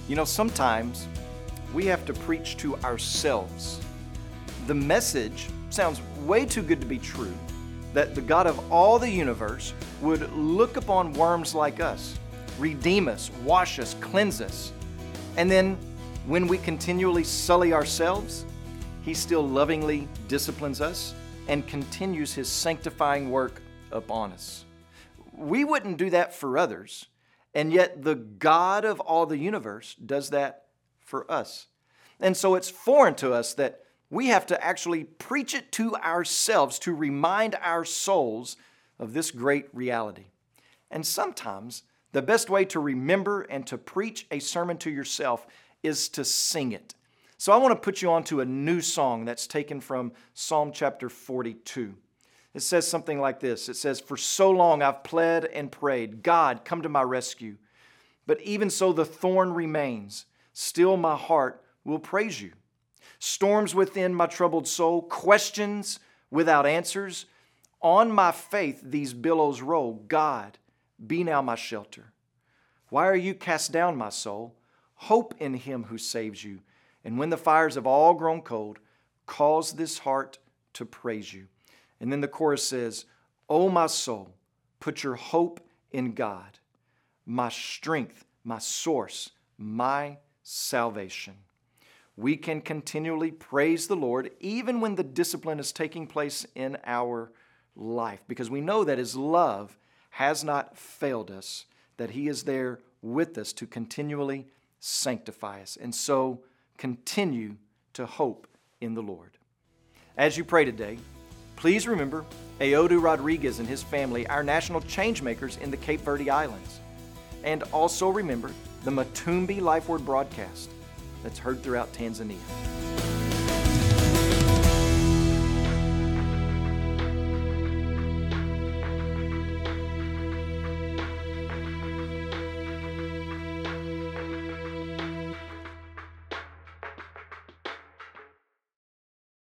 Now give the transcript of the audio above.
Sometimes we have to preach to ourselves. The message sounds way too good to be true, that the God of all the universe would look upon worms like us, redeem us, wash us, cleanse us. And then when we continually sully ourselves, He still lovingly disciplines us and continues His sanctifying work upon us. We wouldn't do that for others, and yet the God of all the universe does that for us. And so it's foreign to us that we have to actually preach it to ourselves to remind our souls of this great reality. And sometimes the best way to remember and to preach a sermon to yourself is to sing it. So I want to put you on to a new song that's taken from Psalm chapter 42. It says something like this. It says, "For so long I've pled and prayed, God, come to my rescue. But even so the thorn remains. Still my heart will praise you. Storms within my troubled soul, questions without answers. On my faith these billows roll. God, be now my shelter. Why are you cast down, my soul? Hope in Him who saves you. And when the fires have all grown cold, cause this heart to praise you." And then the chorus says, "O my soul, put your hope in God, my strength, my source, my salvation." We can continually praise the Lord even when the discipline is taking place in our life, because we know that His love has not failed us, that He is there with us to continually sanctify us. And so continue to hope in the Lord. As you pray today, please remember Aodu Rodriguez and his family, our national change makers in the Cape Verde Islands. And also remember the Matumbi Life Word broadcast that's heard throughout Tanzania.